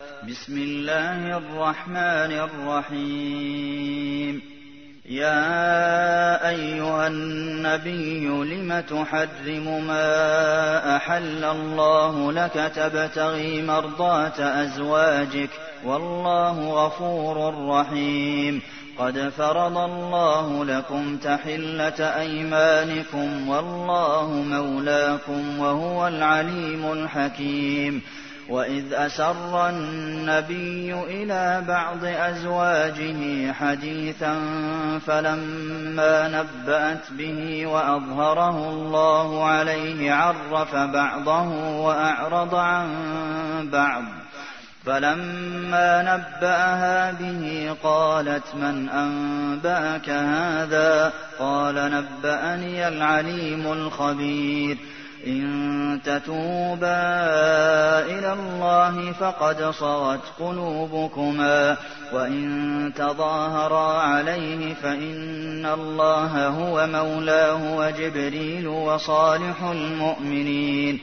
بسم الله الرحمن الرحيم. يا أيها النبي لم تحرم ما أحل الله لك تبتغي مرضات أزواجك والله غفور رحيم. قد فرض الله لكم تحلة أيمانكم والله مولاكم وهو العليم الحكيم. وإذ أسر النبي إلى بعض أزواجه حديثا فلما نبأت به وأظهره الله عليه عرف بعضه وأعرض عن بعض. فلما نبأها به قالت من أنبأك هذا؟ قال نبأني العليم الخبير. إن تتوبا إلى الله فقد صغت قلوبكما وإن تظاهرا عليه فإن الله هو مولاه وجبريل وصالح المؤمنين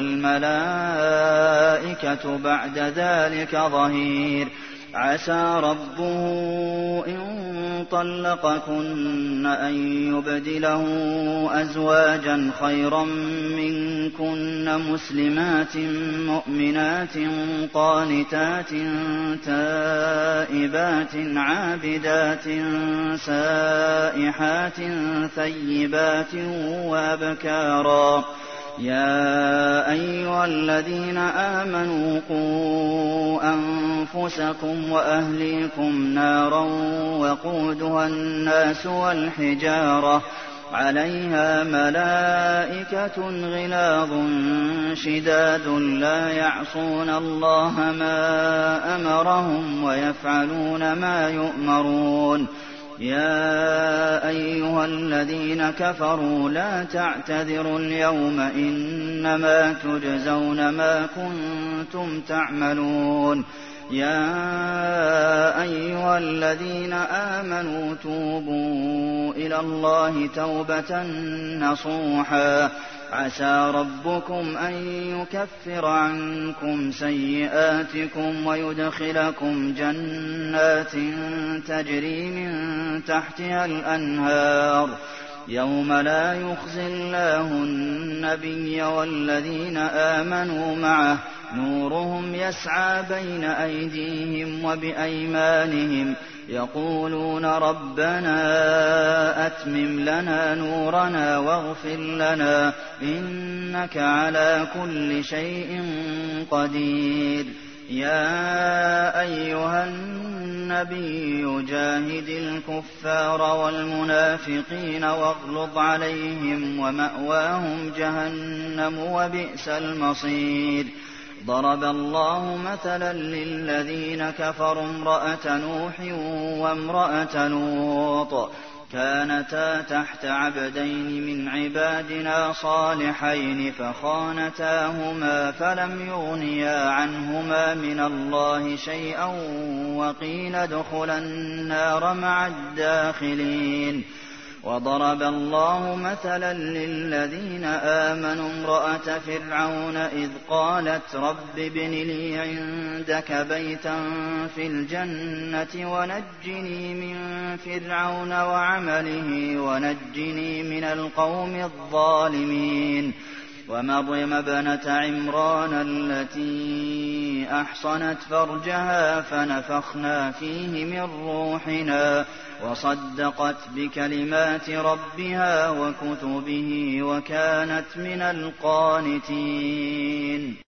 والملائكة بعد ذلك ظهير. عسى ربه إن طلقكن أن يبدله أزواجا خيرا منكن مسلمات مؤمنات قانتات تائبات عابدات سائحات ثيبات وأبكارا. يا أيها الذين آمنوا قوا أنفسكم وأهليكم نارا وقودها الناس والحجارة عليها ملائكة غلاظ شداد لا يعصون الله ما أمرهم ويفعلون ما يؤمرون. يا أيها الذين كفروا لا تعتذروا اليوم إنما تجزون ما كنتم تعملون. يا أيها الذين آمنوا توبوا إلى الله توبة نصوحا عسى ربكم أن يكفر عنكم سيئاتكم ويدخلكم جنات تجري من تحتها الأنهار يوم لا يخزي الله النبي والذين آمنوا معه نورهم يسعى بين أيديهم وبأيمانهم يقولون ربنا أتمم لنا نورنا واغفر لنا إنك على كل شيء قدير. يا أيها النبي جاهد الكفار والمنافقين واغلظ عليهم ومأواهم جهنم وبئس المصير. ضرب الله مثلا للذين كفروا امرأة نوح وامرأة لوط كانتا تحت عبدين من عبادنا صالحين فخانتاهما فلم يغنيا عنهما من الله شيئا وقيل ادخلا النار مع الداخلين. وضرب الله مثلا للذين آمنوا امرأة فرعون إذ قالت رب ابن لي عندك بيتا في الجنة ونجني من فرعون وعمله ونجني من القوم الظالمين. ومريم ابنة عمران التي أحصنت فرجها فنفخنا فيه من روحنا وصدقت بكلمات ربها وكتبه وكانت من القانتين.